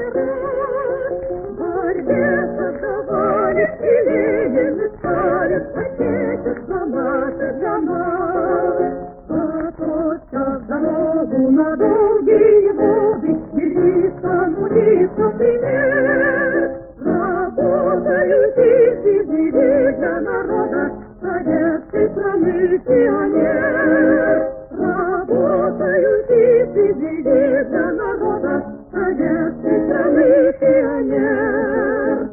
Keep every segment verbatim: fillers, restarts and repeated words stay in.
мира. В борьбе создавались и Ленин, и Сталин, Отечество наше для нас. А тотчас дорогу на долгие годы вели коммунистам пример. Работают и сидели для народа советской страны пионер. Работают и сидели для народа советской страны пионер.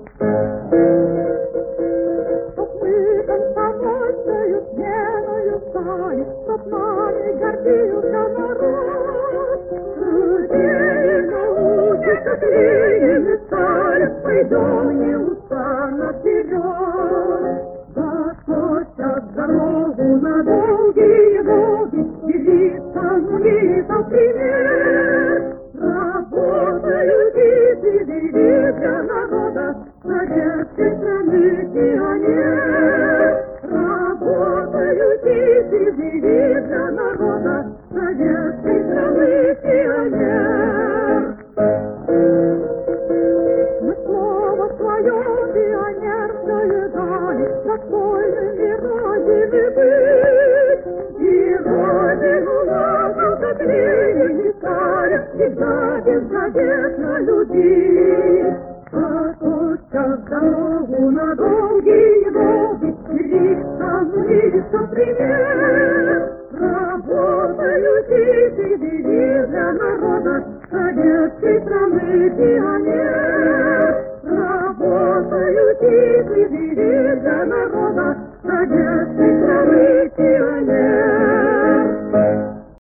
Чтоб мы комсомольцею сменою стали, чтоб нами гордился народ. Людей научат, как Ленин и Сталин, пойдем неустанно вперед. Господь даст дорогу на долгие годы, вели коммунистам пример. Работают и привели для народа советской страны пионер. Работают и привели для народа советской страны пионер. Мы слово свое пионерское дали, достойными Родины быть. И Родину нашу, как Ленин и Сталин, всегда беззаветно любить. А тотчас дорогу на долгие годы вели коммунистам пример. Работают и привели для народа советской страны пионер.